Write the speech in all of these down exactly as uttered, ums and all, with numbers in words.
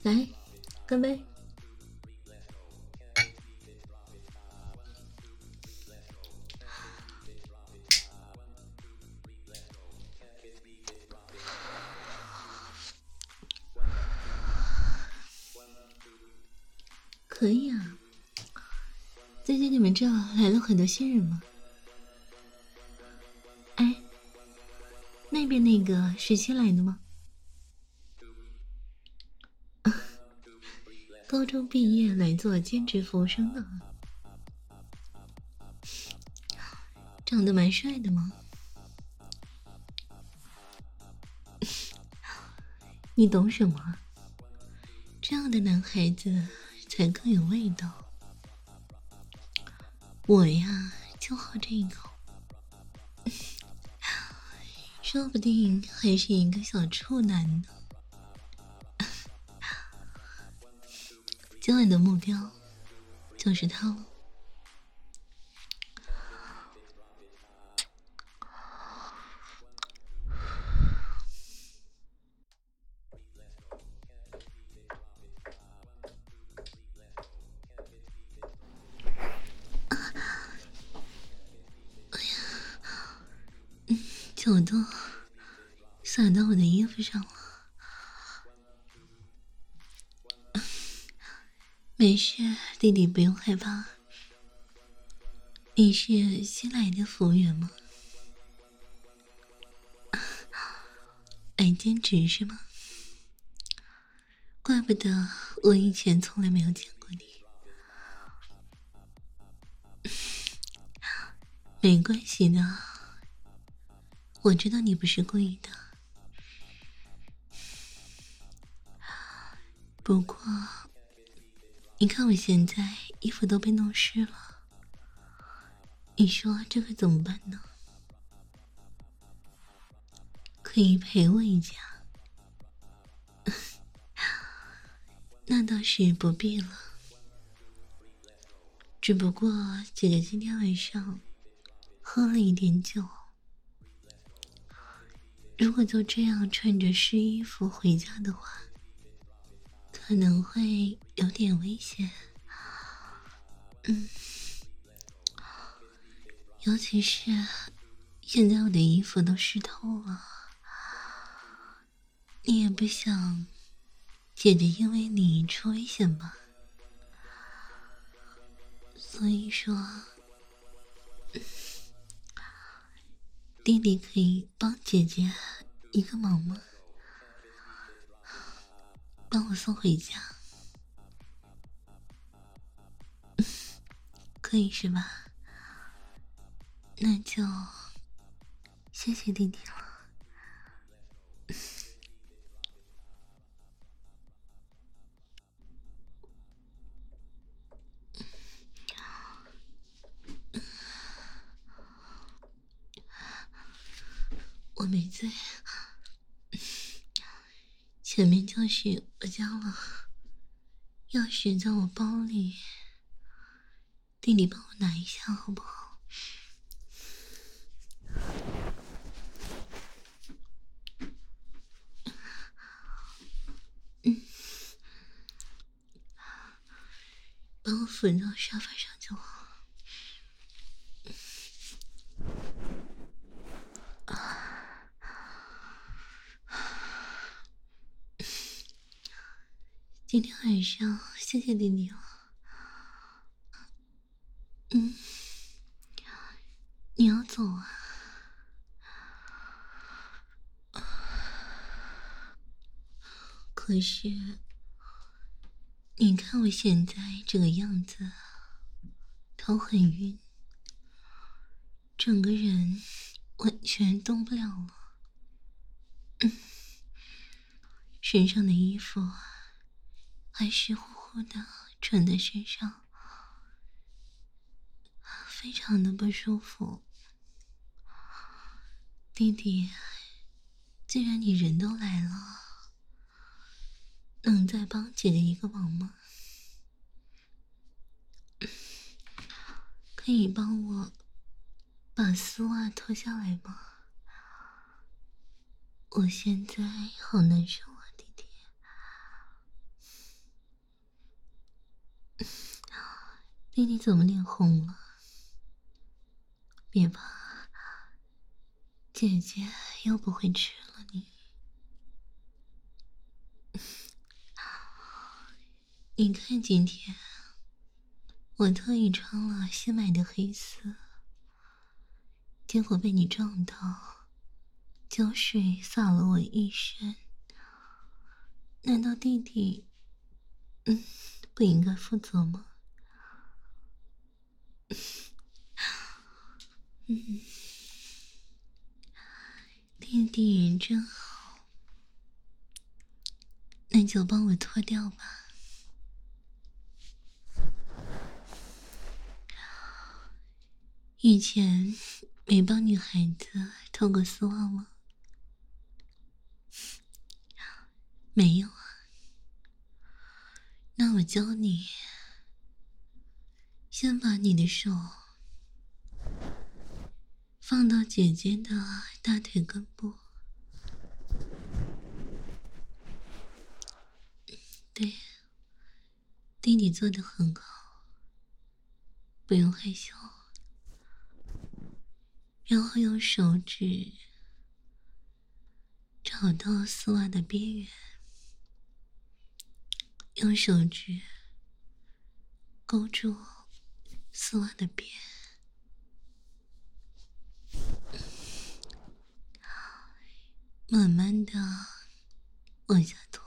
来，干杯！可以啊，最近你们这来了很多新人吗？哎，那边那个是新来的吗？高中毕业来做兼职服务生的，长得蛮帅的吗？你懂什么？这样的男孩子才更有味道。我呀，就好这个，说不定还是一个小处男呢。今晚的目标就是他了。酒都洒到我的衣服上了。没事，弟弟不用害怕。你是新来的服务员吗？来兼职是吗？怪不得我以前从来没有见过你。没关系的，我知道你不是故意的。不过，你看我现在衣服都被弄湿了，你说这可怎么办呢？可以陪我一下？那倒是不必了。只不过姐姐今天晚上喝了一点酒，如果就这样穿着湿衣服回家的话，可能会有点危险。嗯，尤其是现在我的衣服都湿透了，你也不想姐姐因为你出危险吧？所以说，弟弟可以帮姐姐一个忙吗？帮我送回家，可以是吧？那就谢谢弟弟了。我没醉，前面就是我家了，钥匙在我包里，弟弟帮我拿一下好不好？嗯，帮我扶到沙发上就好。今天晚上谢谢弟弟了。嗯，你要走啊？可是，你看我现在这个样子，头很晕，整个人完全动不了了。嗯，身上的衣服还湿乎乎的穿在身上，非常的不舒服。弟弟，既然你人都来了，能再帮姐姐一个忙吗？可以帮我把丝袜脱下来吗？我现在好难受啊，弟弟。 弟弟怎么脸红了？别怕，姐姐又不会吃了你。你看今天我特意穿了新买的黑丝，结果被你撞到，胶水洒了我一身。难道弟弟嗯不应该负责吗？嗯，弟弟人真好，那就帮我脱掉吧。以前没帮女孩子脱过丝袜吗？没有啊。那我教你，先把你的手放到姐姐的大腿根部，对，弟弟做得很好，不用害羞。然后用手指找到丝袜的边缘，用手指勾住丝袜的边，慢慢的往下拖。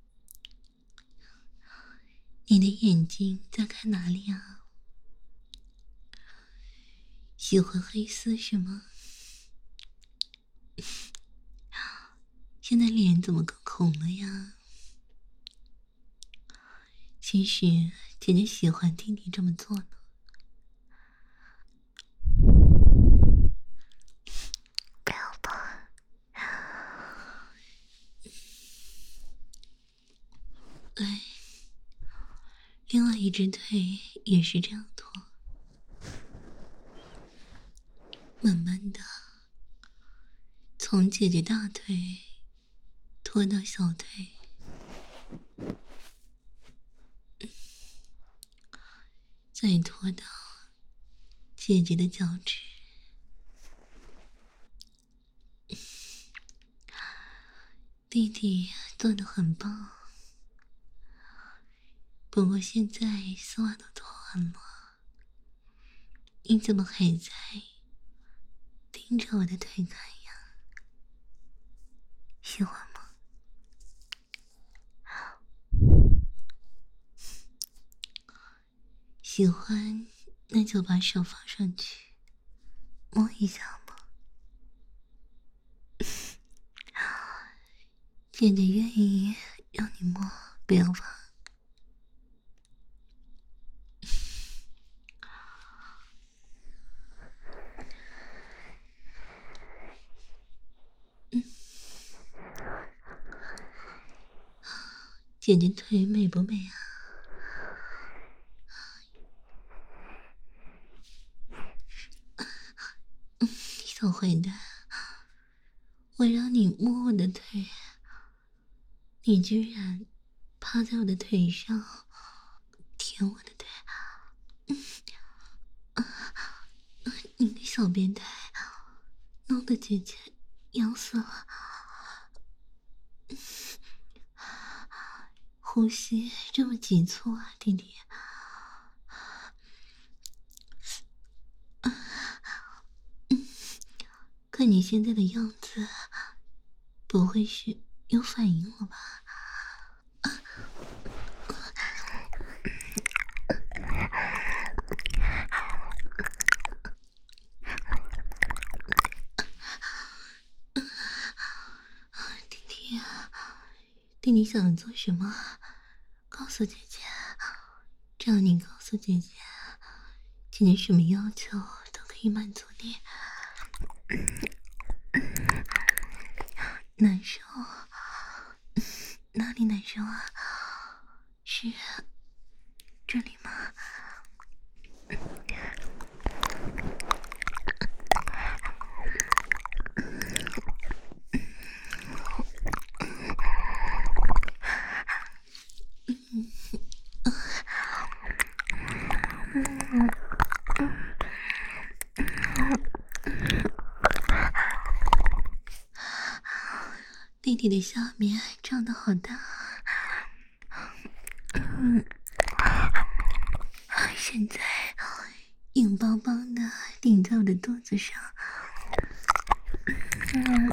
你的眼睛在看哪里啊？喜欢黑丝是吗？现在脸怎么更红了呀？其实姐姐喜欢弟弟这么做呢。不要怕。来，另外一只腿也是这样拖，慢慢的从姐姐大腿拖到小腿，再拖到姐姐的脚趾。弟弟做得很棒，不过现在丝袜都脱完了，你怎么还在盯着我的腿看呀？喜欢吗？喜欢，那就把手放上去，摸一下嘛。姐姐愿意让你摸，不要怕。嗯，姐姐腿美不美啊？嗯，小坏蛋，我让你摸我的腿，你居然趴在我的腿上舔我的腿，嗯啊，你个小变态，弄得姐姐痒死了。呼吸这么急促啊，弟弟。看你现在的样子，不会是有反应了吧？弟弟，弟弟想做什么？告诉姐姐，只要你告诉姐姐，姐姐什么要求都可以满足你。难受？哪里难受啊？是这里吗？ 弟的下面长得好大，嗯，现在硬邦邦的顶在我的肚子上，嗯。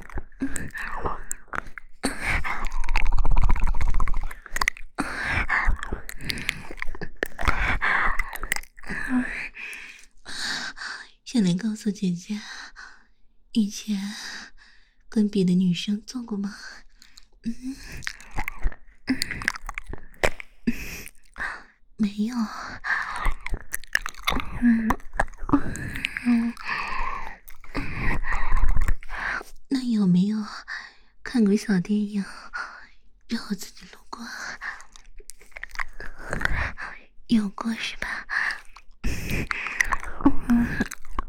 先来告诉姐姐，以前跟别的女生做过吗？嗯，没有。嗯嗯，那有没有看过小电影，让我自己路过？有过是吧？嗯。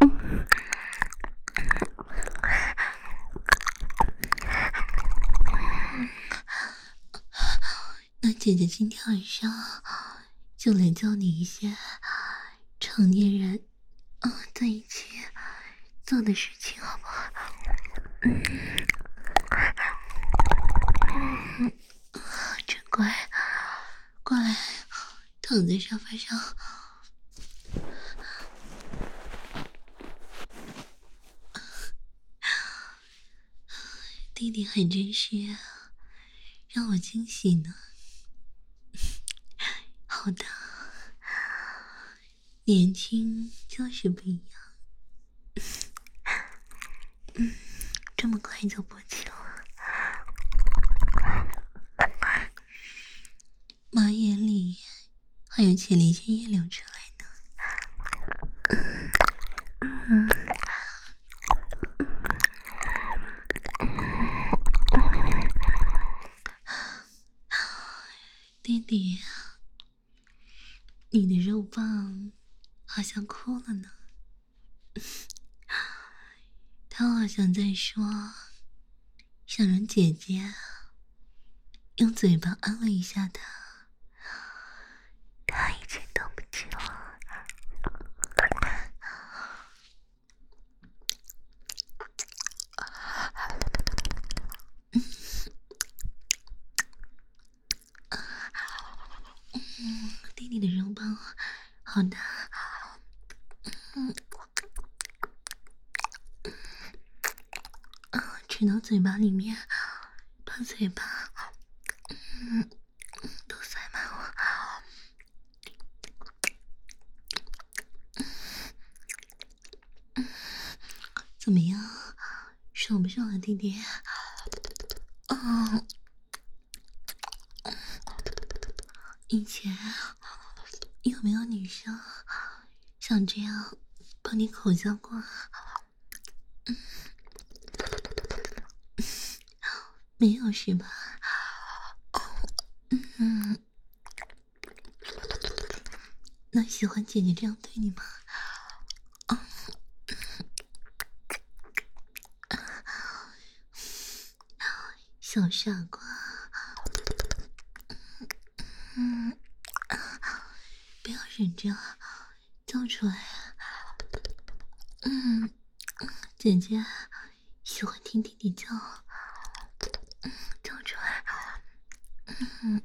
那姐姐今天晚上就来教你一些成年人啊在一起做的事情，好不好？嗯，嗯，真乖，过来，躺在沙发上。弟弟还真是让我惊喜呢。好的，年轻就是不一样。嗯，这么快就勃起了，马眼里还有前列腺液流出来呢。嗯。弟弟，你的肉棒好像哭了呢。他好像在说，想让姐姐用嘴巴安慰一下他。他已经等不及了。嗯，弟弟的肉棒好大。嗯，啊，吃到嘴巴里面，把嘴巴嗯都塞满了。怎么样，爽不爽啊，弟弟？嗯，以前有没有女生想这样帮你口交过？嗯，没有是吧？嗯，那喜欢姐姐这样对你吗？小傻瓜。嗯，不要忍着，叫出来。嗯，姐姐喜欢听弟弟叫，嗯，叫出来。嗯。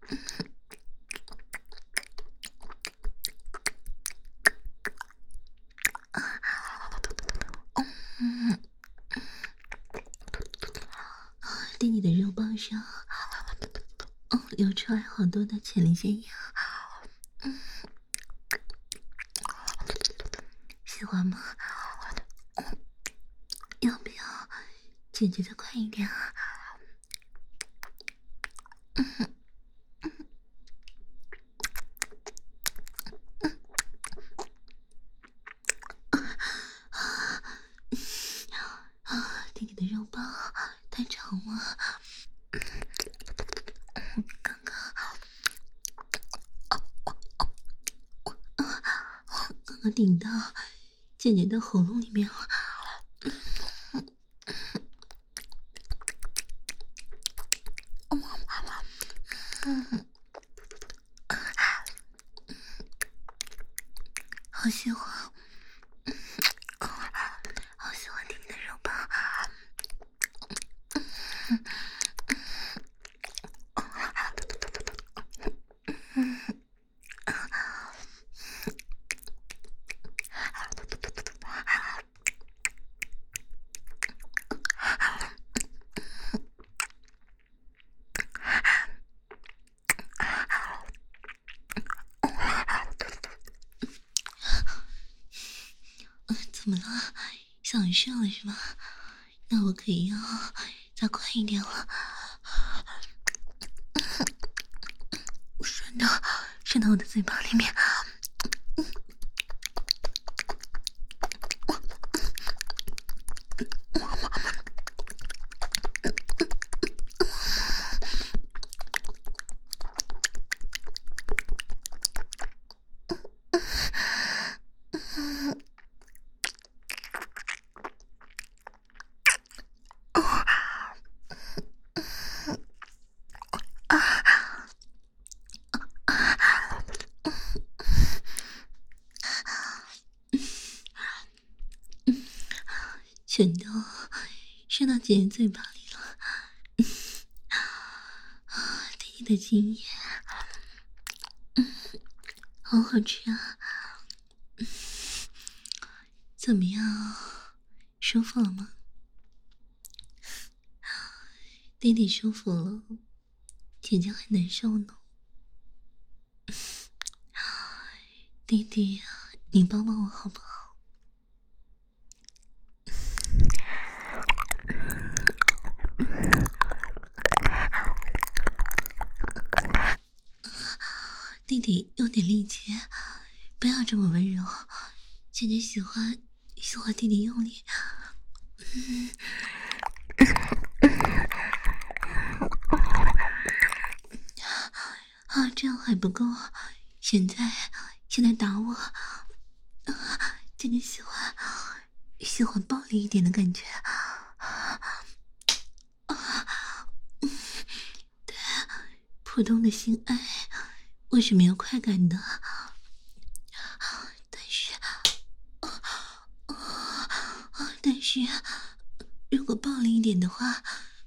嗯，弟弟的肉棒上，哦，流出来好多的前列腺液。嗯，喜欢吗？要不要姐姐再快一点啊？嗯。啊，弟弟的肉棒太长了，刚刚，刚刚顶到姐姐的喉咙里面了。嗯，好喜欢，好喜欢弟弟的肉棒。 怎么了？想射了是吧？那我可以要再快一点了。顺到顺到我的嘴巴里面。全都伸到姐姐嘴巴里了，弟弟的经验，好好吃啊！怎么样，舒服了吗？弟弟舒服了，姐姐还难受呢。弟弟，你帮帮我好不好？弟弟用点力气，不要这么温柔。姐姐喜欢喜欢弟弟用力。嗯啊，这样还不够。现在现在打我，啊，姐姐喜欢喜欢暴力一点的感觉。啊，对，普通的性爱我是没有快感的，但是，但是如果暴力一点的话，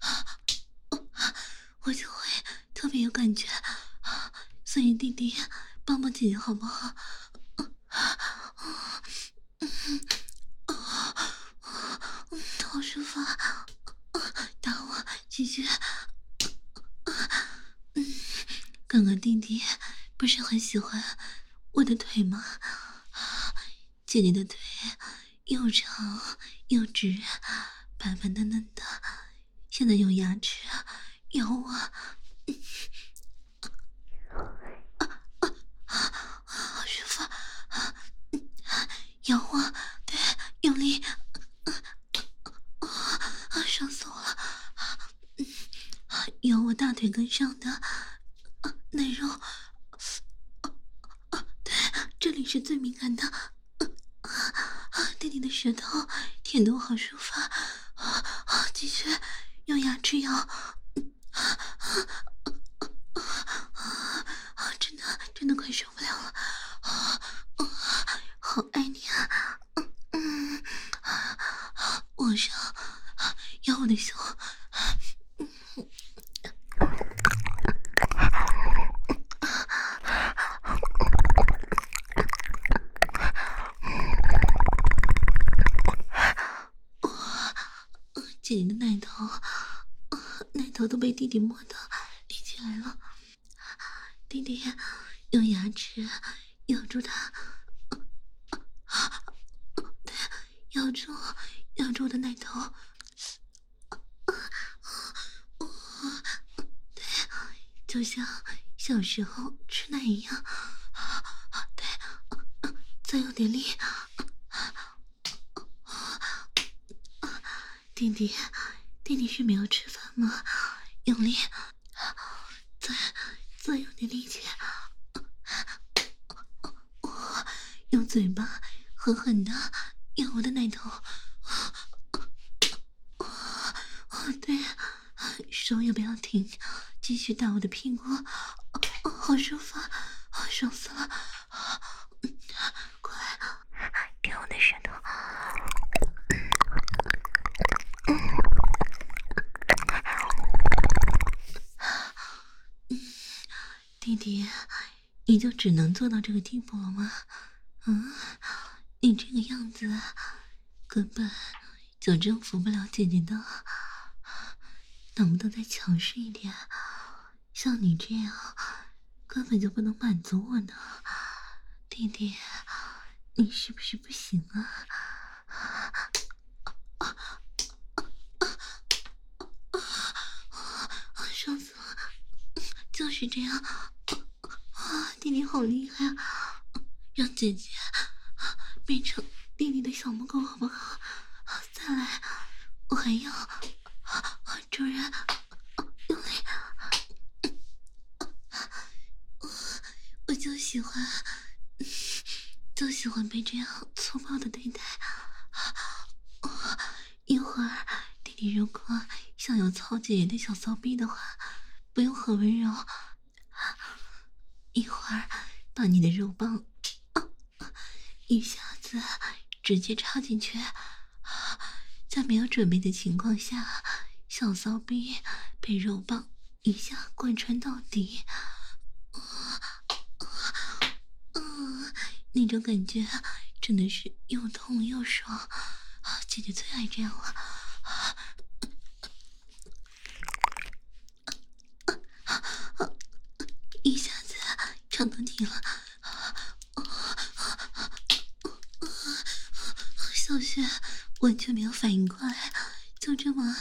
我就会特别有感觉。所以弟弟帮帮姐姐好不好？好舒服啊！打我，继续。刚刚弟弟不是很喜欢我的腿吗？姐姐的腿又长又直，白白嫩嫩的，现在用牙齿咬我，好舒服！咬我，对，用力，啊，爽死我了！咬我大腿根上的内肉，对，这里是最敏感的。弟弟的舌头舔得我好舒服啊！继续用牙齿咬，真的真的快受不了了，好爱你啊！嗯，我上咬我的胸。姐姐的奶头，奶头都被弟弟摸的立起来了。弟弟用牙齿咬住它，对，咬住，咬住我的奶头。对，就像小时候吃奶一样。对，再用点力。弟弟，弟弟是没有吃饭吗？用力，再再用点力气。我用嘴巴狠狠的咬我的奶头。对，手也不要停，继续打我的屁股。好舒服，爽死了！过来，给我的舌头。弟弟，你就只能做到这个地步了吗？嗯，你这个样子根本就征服不了姐姐的，能不能再强势一点？像你这样根本就不能满足我呢。弟弟，你是不是不行啊？ 就是这样。啊，弟弟好厉害啊！让姐姐变成弟弟的小母狗好不好？再来，我还要主人用力。我就喜欢，就喜欢被这样粗暴的对待。一会儿，弟弟如果想要操姐姐的小骚逼的话，不用很温柔。一会儿，把你的肉棒一下子直接插进去，在没有准备的情况下，小骚逼被肉棒一下贯穿到底。嗯，那种感觉真的是又痛又爽，姐姐最爱这样了。一下子唱到底了。小雪完全没有反应过来，就这么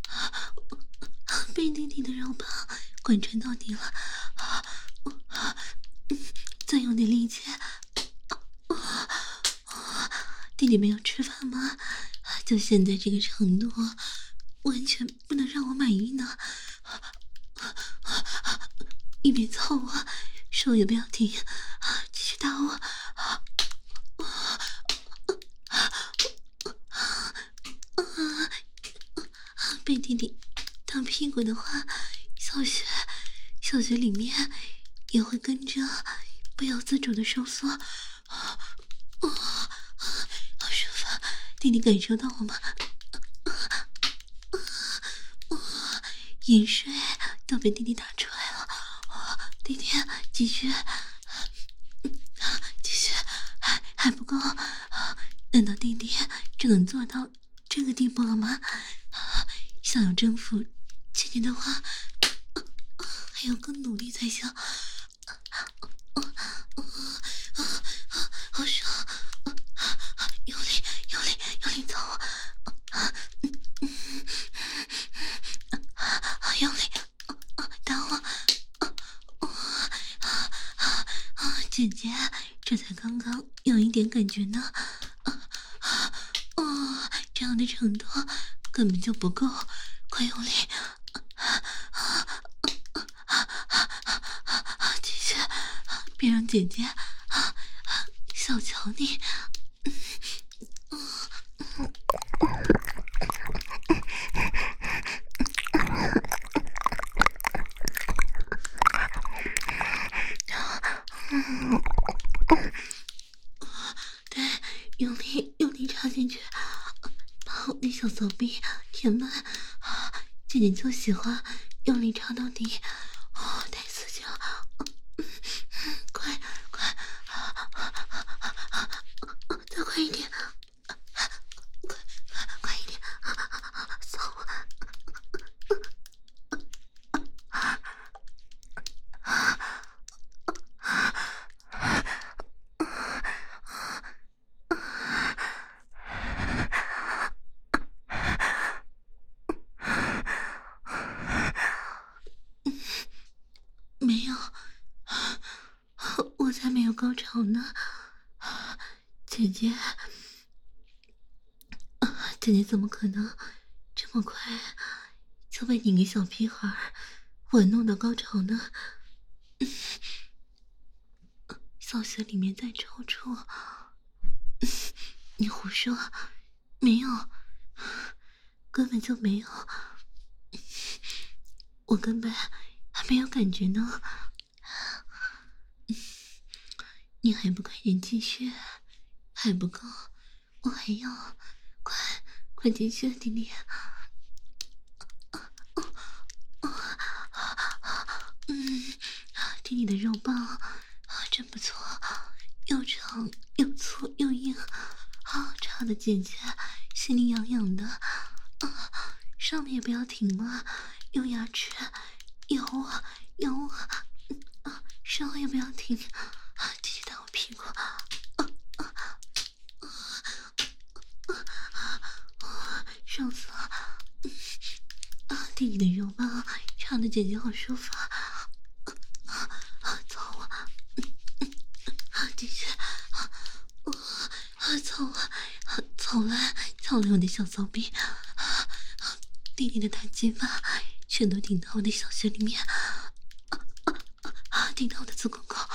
被弟弟的肉棒贯穿到底了。再用点力气。弟弟没有吃饭吗？就现在这个程度，完全不能让我满意呢。一边操我，手也不要停，继续打我。被弟弟打屁股的话，小穴小穴里面也会跟着不由自主的收缩。好舒服，弟弟感受到了吗？盐水都被弟弟打出来了。弟弟继续，继续，还还不够？难道弟弟只能做到这个地步了吗？想要征服姐姐的话，还要更努力才行。好爽！用力，用力，用力操！用力打我！姐姐，这才刚刚有一点感觉呢。哦，这样的程度根本就不够，快用力！继续，别让姐姐小瞧你。对，用力用力插进去，把我的小手臂填满。姐姐就喜欢用力插到底，哦，太刺激了！快快，再快一点！快快一点！骚我！没有，我才没有高潮呢，姐姐，姐姐怎么可能这么快就被你个小屁孩玩弄到高潮呢？小穴里面在抽搐，你胡说，没有，根本就没有，我根本还没有感觉呢。你还不快点继续？还不够，我还要，快快继续，弟弟。嗯，弟弟的肉棒啊，真不错，又长又粗又硬，啊，插的姐姐心里痒痒的。啊，上面也不要停了，用牙齿咬我咬我，啊，稍微也不要停，啊，继续打我屁股。啊啊啊！爽死了！啊，弟弟的肉棒插的姐姐好舒服啊！ 操了操了我的小骚逼，弟弟的大鸡巴全都顶到我的小穴里面，顶到我的子宫口，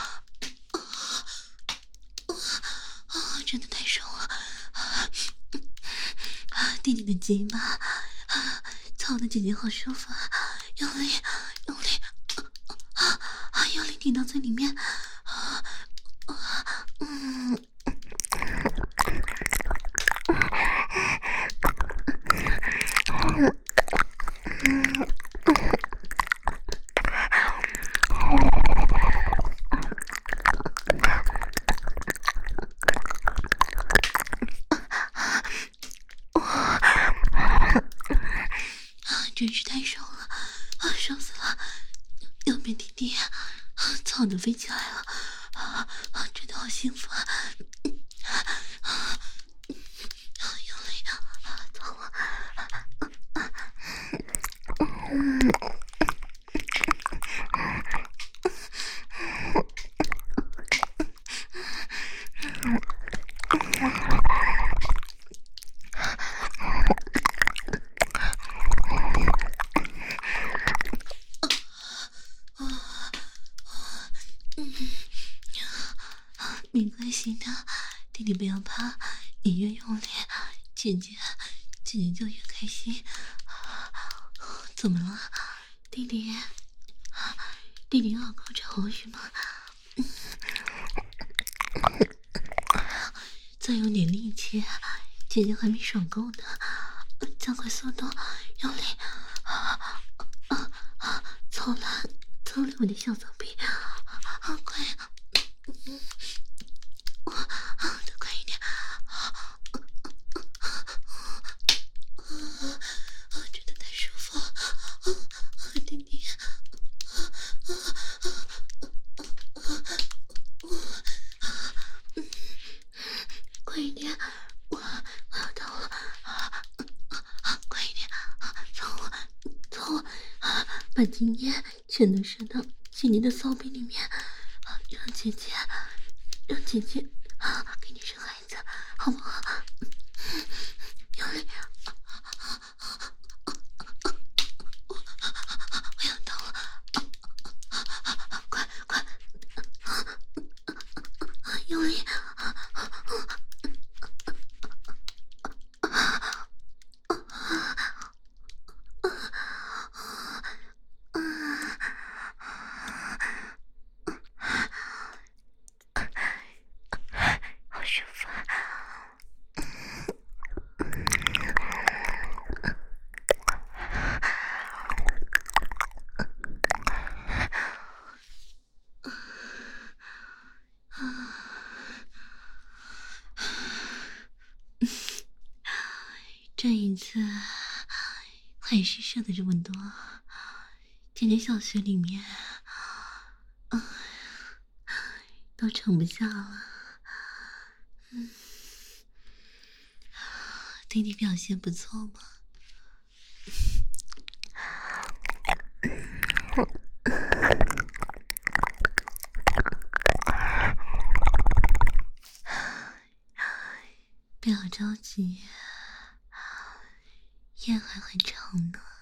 啊，真的太爽了！弟弟的鸡巴操的姐姐好舒服，用力用力啊，用力顶到最里面，嗯。真是太爽了啊！爽死了！右边弟弟操的飞起来了啊！真的好幸福啊！用力啊！操了！没关系的，弟弟不要怕，你越用力，姐姐姐姐就越开心。怎么了，弟弟？弟弟要高潮是吗？再用点力气，姐姐还没爽够呢，加快速度，用力！啊啊啊！操了，操了我的小骚逼！啊，快！嗯。再快一点！真的太舒服了，弟弟！快一点！我我要到了！快一点！操我！操我！把精液全都射到姐姐的骚逼里面，让姐姐，让姐姐。给你生孩子，好不好？用力！我要到了，快快！用力！好舒服！这一次还是射的这么多，姐姐小穴里面，啊，都盛不下了。嗯，弟弟表现不错嘛。不要着急，夜还很长呢。